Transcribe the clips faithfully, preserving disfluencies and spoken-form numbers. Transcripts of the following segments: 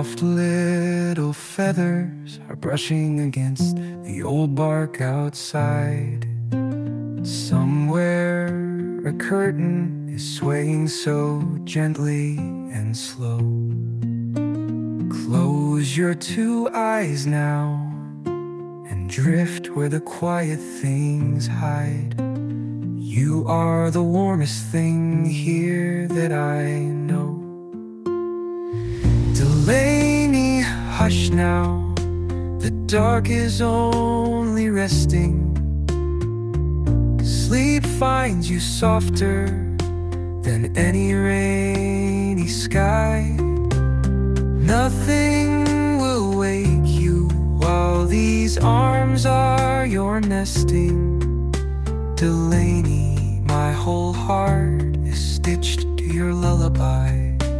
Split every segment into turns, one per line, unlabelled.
Soft little feathers are brushing against the old bark outside. Somewhere a curtain is swaying so gently and slow. Close your two eyes now and drift where the quiet things hide. You are the warmest thing here that I know. Delaney, hush now, the dark is only resting. Sleep finds you softer than any rainy sky. Nothing will wake you while these arms are your nesting. Delaney, my whole heart is stitched to your lullaby.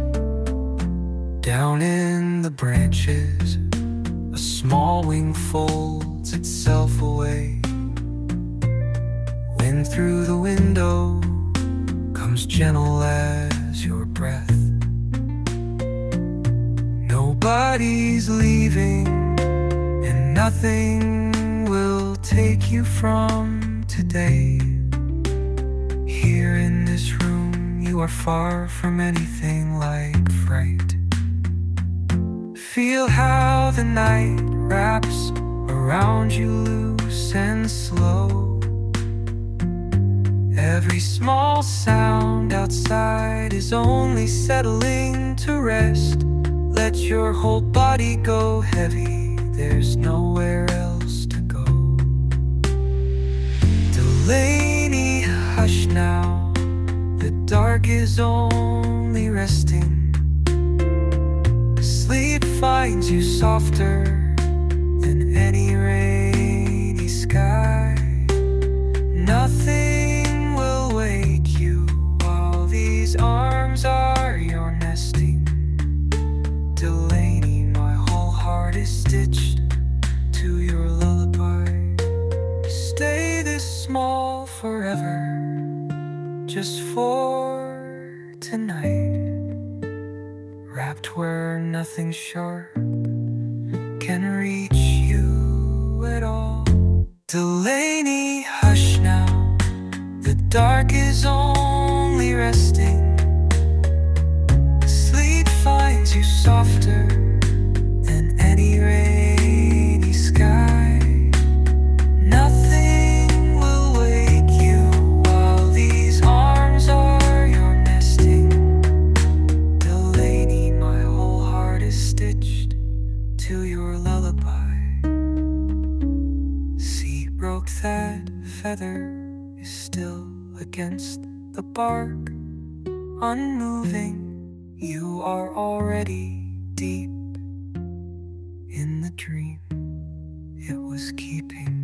Down in the branches, a small wing folds itself away. Wind through the window comes gentle as your breath. Nobody's leaving, and nothing will take you from today. Here in this room, you are far from anything like fright. Feel how the night wraps around you loose and slow. Every small sound outside is only settling to rest. Let your whole body go heavy, there's nowhere else to go. Delaney, hush now, the dark is only resting. Sleep finds you softer than any rainy sky. Nothing will wake you while these arms are your nesting. Delaney, my whole heart is stitched to your lullaby. Stay this small forever, just for tonight. Wrapped where nothing sharp can reach you at all. Delaney, hush now, the dark is only resting. Sleep finds you softer than any rainy sky. Nothing will wake you while these arms are your nesting. Delaney, my whole heart is stitched to your lullaby. See, broke that feather is still against the bark, unmoving. You are already deep in the dream it was keeping.